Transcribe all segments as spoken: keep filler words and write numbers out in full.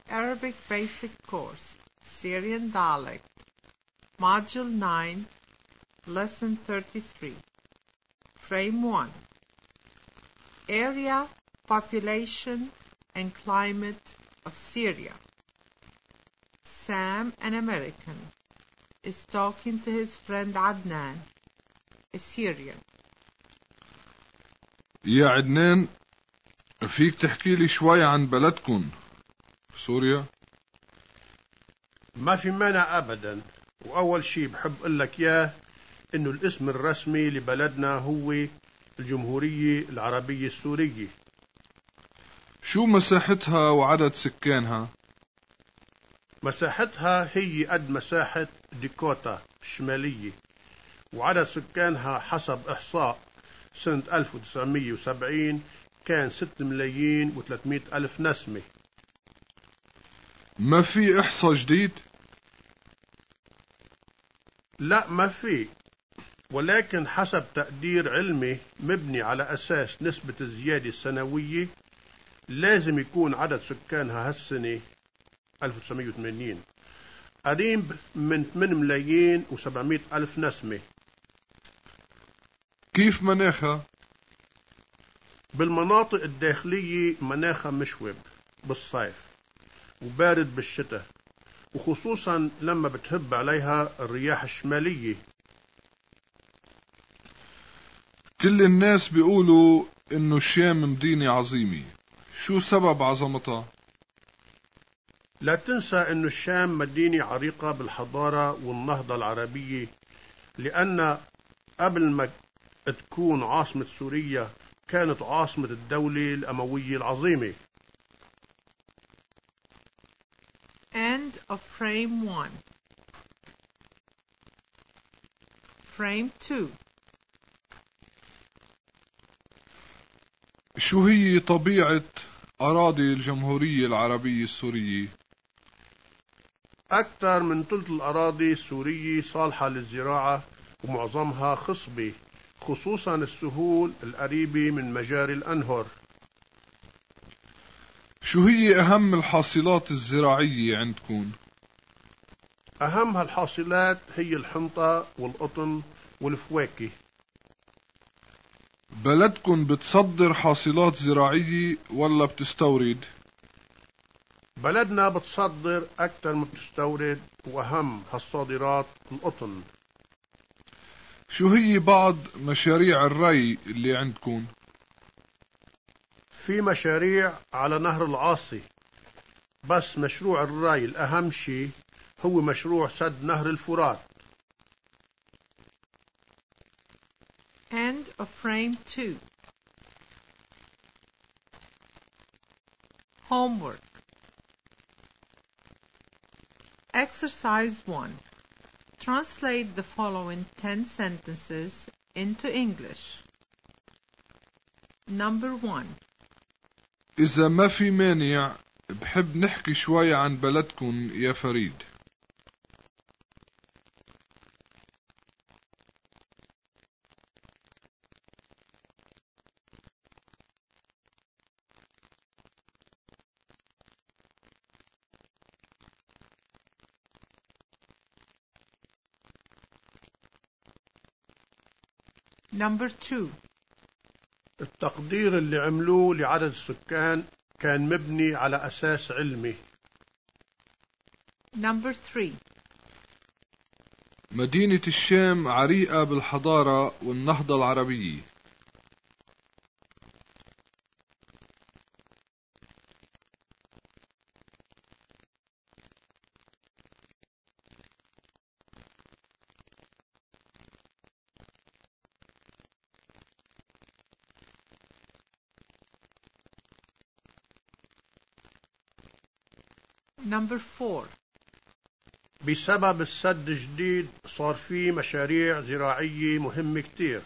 Arabic Basic Course, Syrian Dialect, Module nine, Lesson thirty-three. Frame one. Area, population, and climate of Syria. Sam, an American, is talking to his friend Adnan, a Syrian. يا عدنان، فيك تحكي لي شوي عن بلدكن سوريا؟ ما في مانع أبدا. وأول شيء بحب أقول لك إياه إنه الاسم الرسمي لبلدنا هو الجمهورية العربية السورية. شو مساحتها وعدد سكانها؟ مساحتها هي قد مساحة ديكوتا الشمالية، وعدد سكانها حسب إحصاء سنة ألف وتسعمية وسبعين كان ستة ملايين وثلاثمائة ألف نسمة. ما في إحصاء جديد؟ لا، ما في، ولكن حسب تقدير علمي مبني على أساس نسبة الزيادة السنوية لازم يكون عدد سكانها هالسنة ألف وتسعمية وثمانين قريب من ثمانية ملايين وسبعمائة ألف نسمة. كيف مناخها؟ بالمناطق الداخلية مناخها مشوب بالصيف وبارد بالشتاء، وخصوصا لما بتهب عليها الرياح الشمالية. كل الناس بيقولوا إنه الشام مدينة عظيمة، شو سبب عظمتها؟ لا تنسى إنه الشام مدينة عريقة بالحضارة والنهضة العربية، لأن قبل ما تكون عاصمة سوريا كانت عاصمة الدولة الأموية العظيمة. End of frame one. Frame two. شو هي طبيعة أراضي الجمهورية العربية السورية؟ أكثر من ثلث الأراضي السورية صالحة للزراعة، ومعظمها خصبة، خصوصا السهول القريبة من مجاري الأنهر. شو هي أهم الحاصلات الزراعية عندكم؟ أهم هالحاصلات هي الحنطة والقطن والفواكه. بلدكن بتصدر حاصلات زراعية ولا بتستورد؟ بلدنا بتصدر أكثر ما بتستورد، وأهم هالصادرات القطن. شو هي بعض مشاريع الري اللي عندكن؟ في مشاريع على نهر العاصي، بس مشروع الري الأهم شيء هو مشروع سد نهر الفرات. End of frame two. Homework. Exercise one. Translate the following ten sentences into English. Number one. إذا ما في مانع بحب نحكي شوي عن بلدكن يا فريد. Number two. التقدير اللي عملوه لعدد السكان كان مبني على أساس علمي. Number three. مدينة الشام عريقة بالحضارة والنهضة العربية. Number four. بسبب السد الجديد صار في مشاريع زراعية مهمة كتير.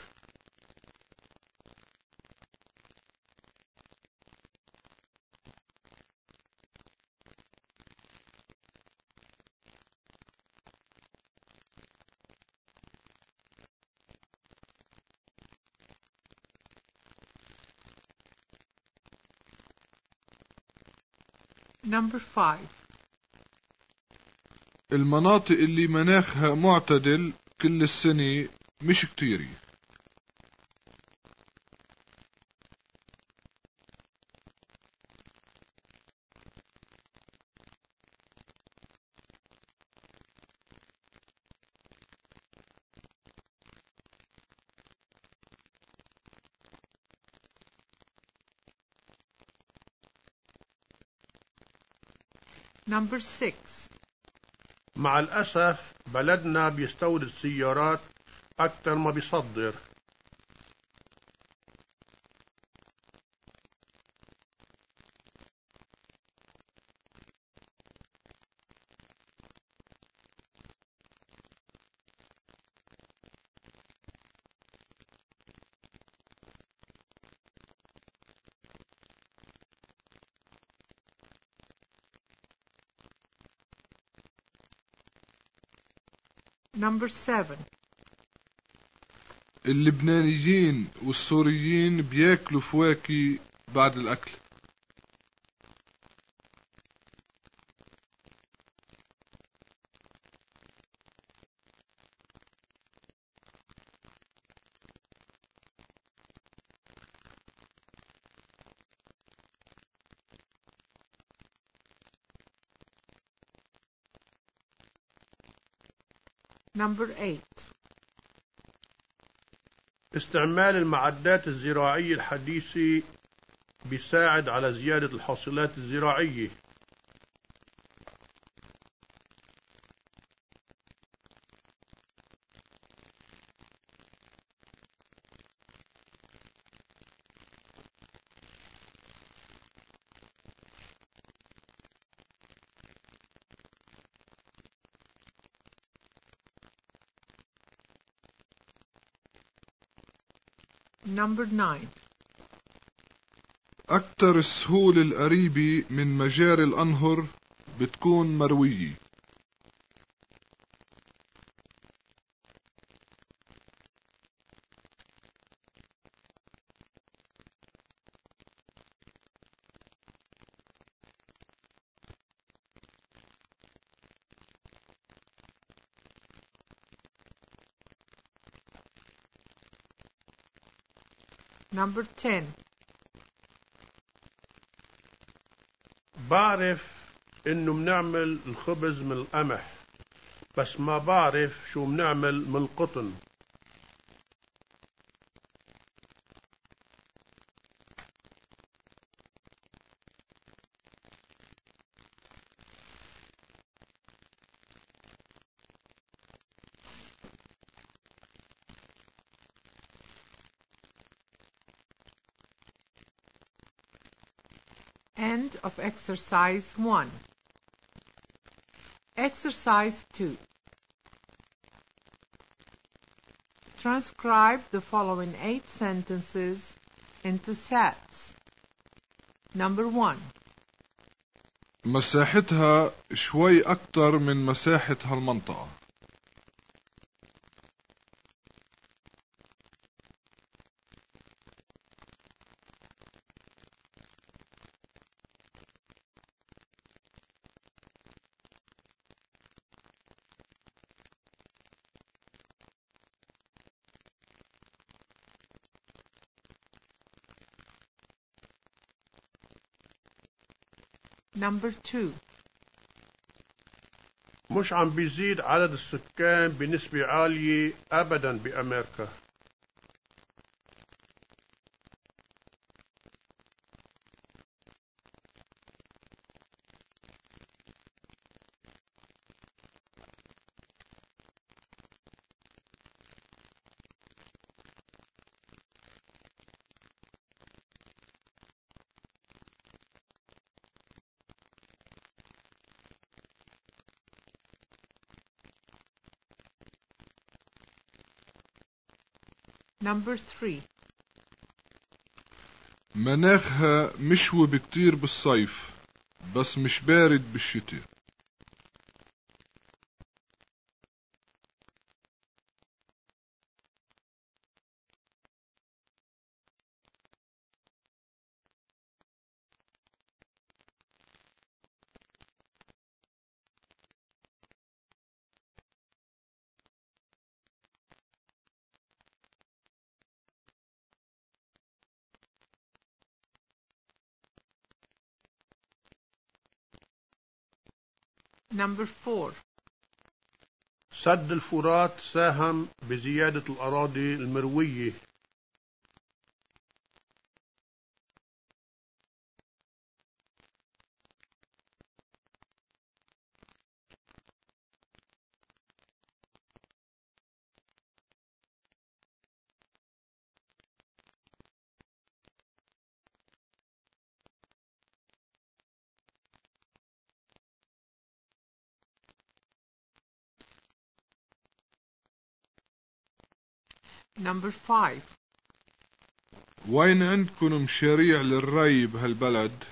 Number five. المناطق اللي مناخها معتدل كل السنة مش كتيري. Number six. مع الأسف بلدنا بيستورد سيارات أكتر ما بيصدر. Number seven. اللبنانيين والسوريين بياكلوا فواكه بعد الأكل. Number eight. استعمال المعدات الزراعية الحديثة بيساعد على زيادة الحاصلات الزراعية. Number nine. أكتر السهول القريبة من مجاري الأنهر بتكون مروية. Number ten. بعرف إنه منعمل الخبز من القمح، بس ما بعرف شو منعمل من القطن. End of exercise one. Exercise two. Transcribe the following eight sentences into sets. Number one. مساحتها شوي أكتر من مساحة هالمنطقة. Number two. مش عم بيزيد عدد السكان بنسبة عالية أبدا بأمريكا. Number three. مناخها مشوي بكتير بالصيف بس مش بارد بالشتاء. Number four. سد الفرات ساهم بزيادة الأراضي المروية. Number five. وين عندكم مشاريع للري بهالبلد؟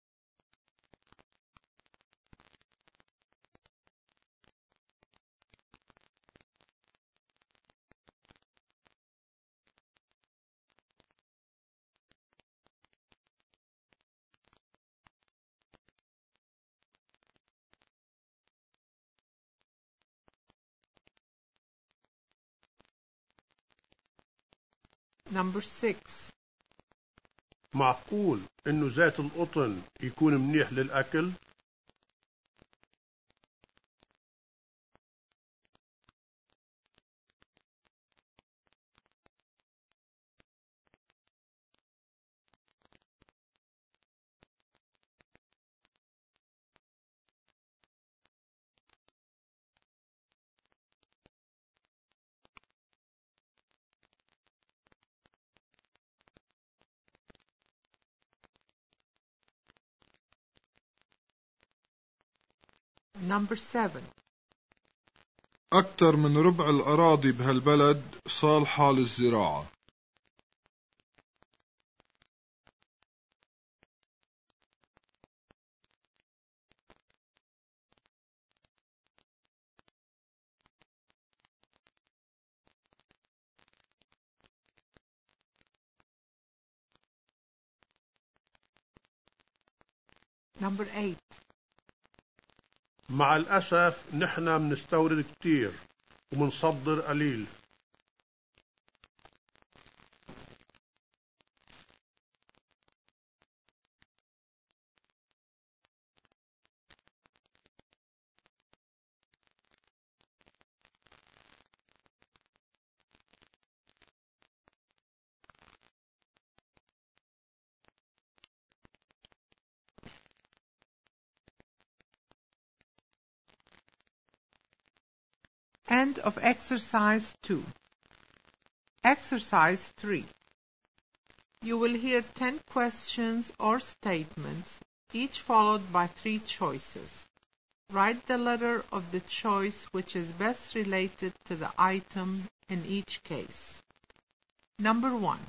Number six. معقول إنه زيت القطن يكون منيح للأكل؟ Number seven. أكثر من ربع الأراضي بهالبلد صالحة للزراعة. Number eight. مع الأسف نحن منستورد كتير ومنصدر قليل. End of exercise two. Exercise three. You will hear ten questions or statements, each followed by three choices. Write the letter of the choice which is best related to the item in each case. Number one.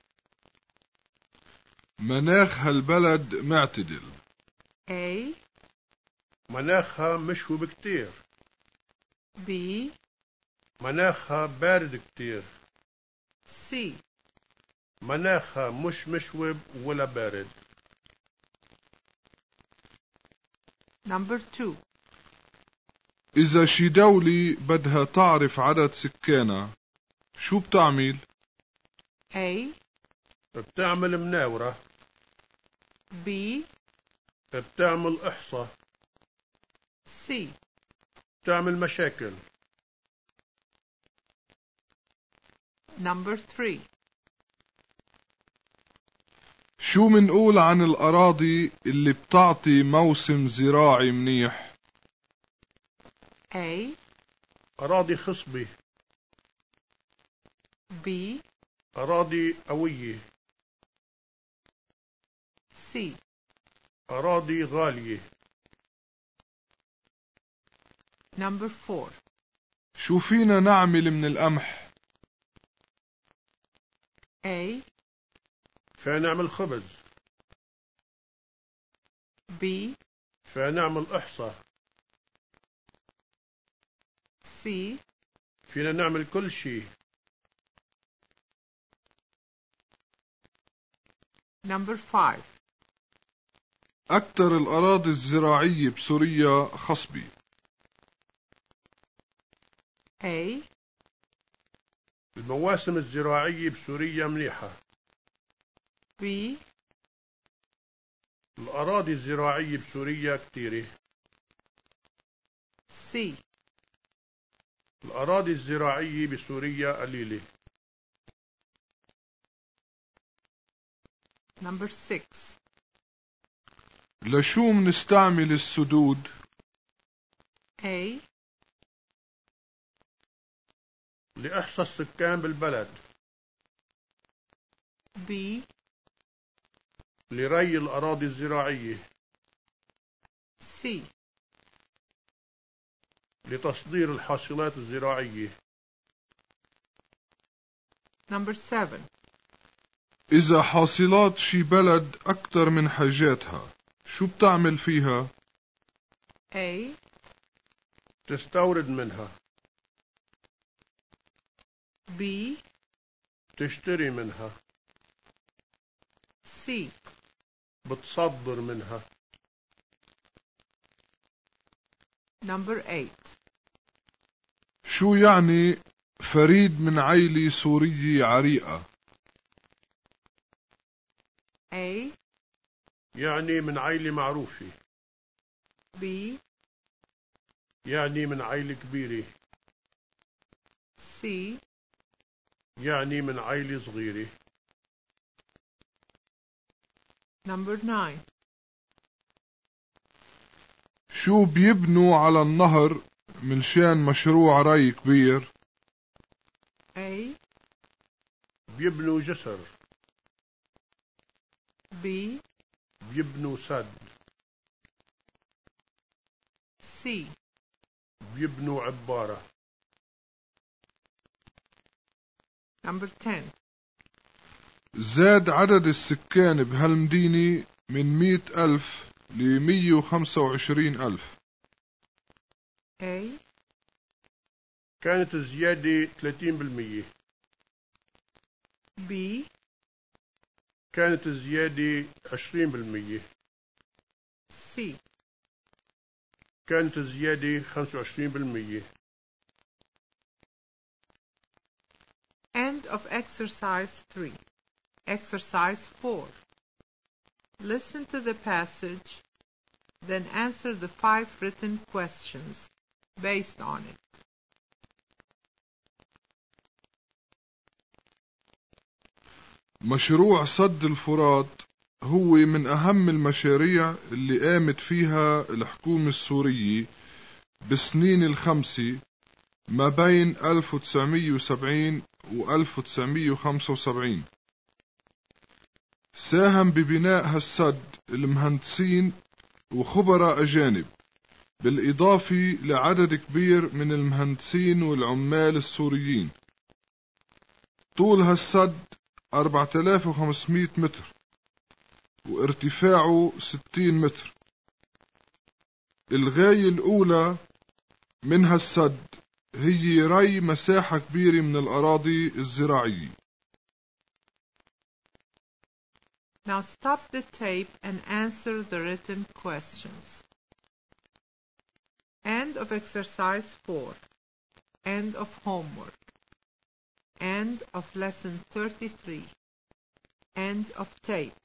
مناخ هالبلد معتدل. A. مناخها مشوب كتير. B. مناخها بارد كتير. C. مناخها مش مشوب ولا بارد. Number two. إذا شي دولة بدها تعرف عدد سكانها شو بتعمل؟ A. بتعمل مناورة. B. بتعمل إحصاء. C. بتعمل مشاكل. Number three. شو منقول عن الأراضي اللي بتعطي موسم زراعي منيح؟ A. أراضي خصبة. B. أراضي قوية. C. أراضي غالية. Number four. شو فينا نعمل من القمح؟ A. فينا نعمل خبز. B. فينا نعمل إحصاء. C. فينا نعمل كل شيء. Number five. أكثر الأراضي الزراعية بسوريا خصبة. A. المواسم الزراعية بسوريا منيحة. B. الأراضي الزراعية بسوريا كتيرة. C. الأراضي الزراعية بسوريا قليلة. Number six. لشو منستعمل السدود؟ A. لإحصاء السكان بالبلد. B. لري الأراضي الزراعية. C. لتصدير الحاصلات الزراعية. Number seven. إذا حاصلات شي بلد أكتر من حاجاتها شو بتعمل فيها؟ A. تستورد منها. B. تشتري منها. C. بتصدر منها. Number eight. شو يعني فريد من عيلة سورية عريقة؟ A. يعني من عائلة معروفة. B. يعني من عائلة كبيرة. C. يعني من عائلة صغيرة. Number nine. شو بيبنوا على النهر من شان مشروع ري كبير؟ A. بيبنوا جسر. B. بيبنوا سد. C. بيبنوا عبارة. Number ten. زاد عدد السكان بهالمدينة من مئة ألف لمية وخمسة وعشرين ألف. A. كانت الزيادة ثلاثين بالمية. B. كانت الزيادة عشرين بالمية. C. كانت الزيادة خمسة وعشرين بالمية. End of exercise three. Exercise four. Listen to the passage, then answer the five written questions based on it. مشروع سد الفرات هو من أهم المشاريع اللي قامت فيها الحكومة السورية بالسنين الخمسة ما بين ألف وتسعمية وسبعين و ألف وتسعمية وخمسة وسبعين. ساهم ببناء هالسد المهندسين وخبراء أجانب بالإضافة لعدد كبير من المهندسين والعمال السوريين. طول هالسد أربعة آلاف وخمسمية متر وارتفاعه ستين متر. الغاية الأولى من هالسد هي ري مساحة كبيرة من الأراضي الزراعية. Now stop the tape and answer the written questions. End of exercise four. End of homework. End of lesson thirty-three. End of tape.